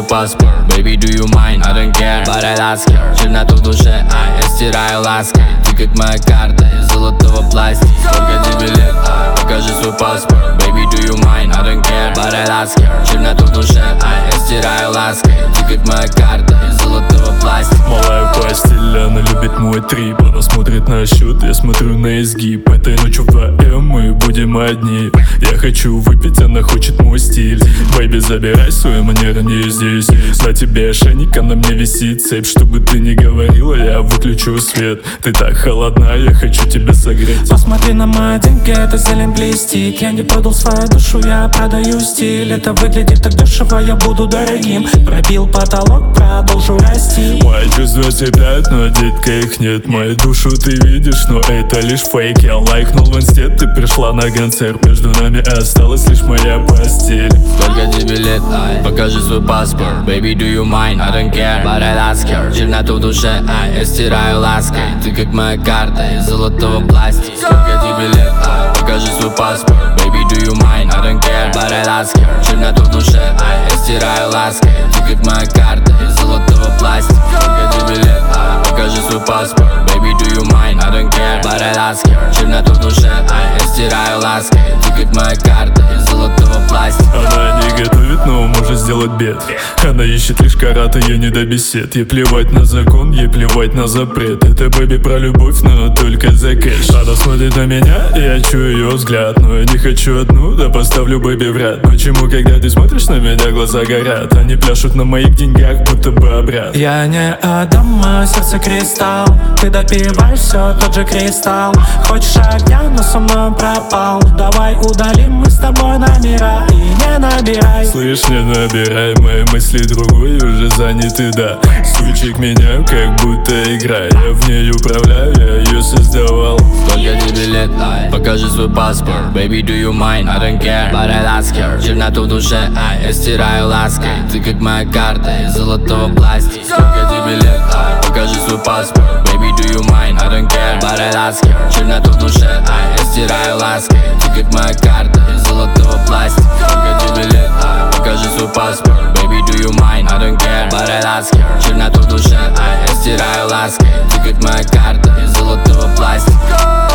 паспорт, baby, do you mind? I don't care, but I ask her. Черноту в душе, я стираю лаской. Ты как моя карта из золотого пластика. Сколько тебе лет? Покажи свой паспорт, baby, do you mind? I don't care, but I ask her. Черноту в душе, я стираю лаской. Ты как моя карта из золотого пластика. Малая постель, она любит мой трип. Она смотрит на счет, я смотрю на изгиб. Этой ночью вдвоем мы будем одни. Я хочу выпить, она хочет мой стиль. Бэйби, забирай свои манеры, не здесь. На тебе ошейник, а на мне висит цепь. Чтобы ты не говорила, я выключу свет. Ты так холодна, я хочу тебя согреть. Посмотри на мои деньги, это зелень блестит. Я не продал свою душу, я продаю стиль. Это выглядит так дешево, я буду дорогим. Пробил потолок, продолжу расти. Мои чувства цепляют, но, детка, их нет. Мою душу ты видишь, но это лишь фейк. Я лайкнул в инсте, ты пришла на концерт. Между нами осталась лишь моя постель. Сколько тебе лет? Покажи свой паспорт, baby, do you mind? I don't care, but I ask her. Черноту в душе, я стираю лаской. Ты как моя карта из золотого пластика. Сколько тебе лет? Покажи свой паспорт, baby, do you mind? I don't care, but I ask her. Черноту в душе, я стираю лаской. Ты как моя карта из золотого пластика. Сколько тебе лет? Покажи свой паспорт, baby, do you mind? I don't care, but I ask her. Черноту в душе, я стираю лаской. Ты как моя карта из золотого пластика. Она не готовит, но может сделать бед. Она ищет лишь караты, ее не до бесед. Ей плевать на закон, ей плевать на запрет. Это бэби про любовь, но только за кэш. Она смотрит на меня, я чую ее взгляд. Но я не хочу одну, да поставлю бэби в ряд. Почему, когда ты смотришь на меня, глаза горят? Они пляшут на моих деньгах, будто бы обряд. Я не Адам, а сердце кристалл. Ты допиваешь все, тот же кристалл. Хочешь огня, но со мной пропал. Давай удалим мы с тобой номера и не набирай. Слышь, не набирай, мои мысли другой уже заняты, да. Стульчик меня как будто игра. Я в ней управляю, я ее создавал. Сколько тебе лет? Покажи свой паспорт, baby, do you mind? I don't care, but I ask her. Черноту в душе, я стираю лаской. Ты как моя карта из золотого пластика. Сколько тебе лет? Покажи свой паспорт, baby, do you mind? I don't care, but I ask her. Черноту в душе, я стираю лаской. Ты как моя карта из золотого пластика. Сколько тебе лет? Покажи свой паспорт, baby, do you mind? I don't care, but I ask her. Черноту в душе, я стираю лаской. Ты как моя карта из золотого пластика.